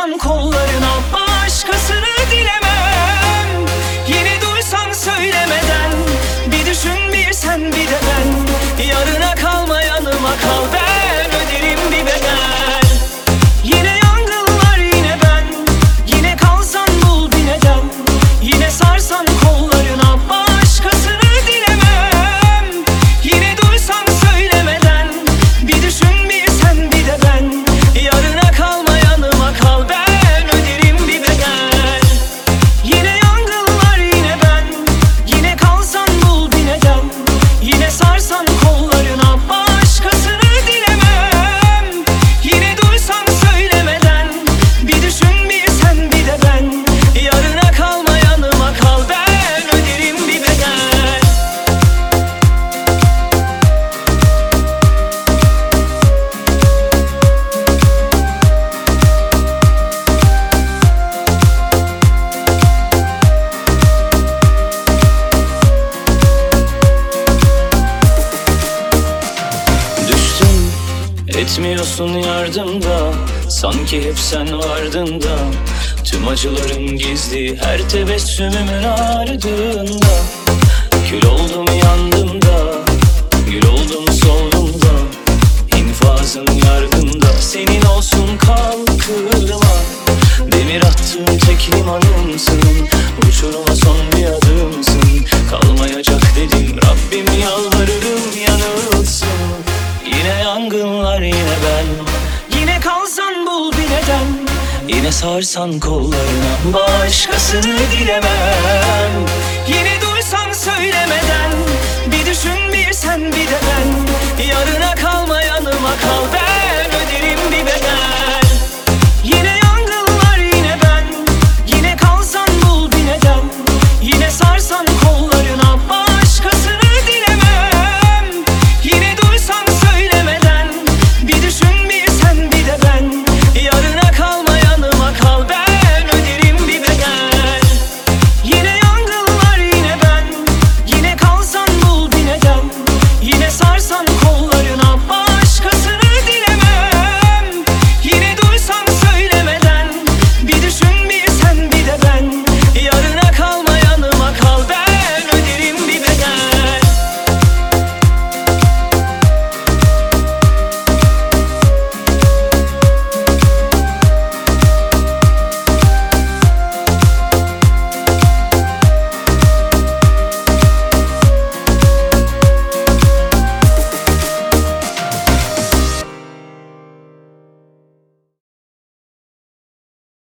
sarsam kollarına, başkasını dilemem. Yine duysan söylemeden, bir düşün bir sen bir de ben. Yarına kalma yanıma kal, ben öderim bir bedel. Yine yangınlar yine ben, yine kalsan bul bir neden. Yine sarsan kollarına, başkasını dilemem. Yine duysan söylemeden, bir düşün bir sen bir de ben. Yarına kalma yanıma kal, ben öderim bir bedel. Yine yangınlar yine ben, yine kalsan bul bir neden. Yine sarsan kollarına, başkasını dilemem. Yine duysan söylemeden, bir düşün bir sen bir de ben. Yarına kalma yanıma kal, ben öderim bir bedel. Düştüm, etmiyorsun yardımda, sanki hep sen vardın da. Tüm acılarım gizli her tebessümümün ardında. Kül oldum yandım da, gül oldum soldum da. İnfazın yargında, senin olsun kalkırma. Demir attığım tek limanımsın, uçuruma son bir adımsın. Kalmayacak dedim Rabbim, yalvarırım yanılsın. Yine yangınlar yine ben, yine kalsan bul bir neden. Yine sarsan kollarına, başkasını dilemem. Yine duysan söylemeden, bir düşün bir sen bir de ben. Yarına kalma yanıma kal, ben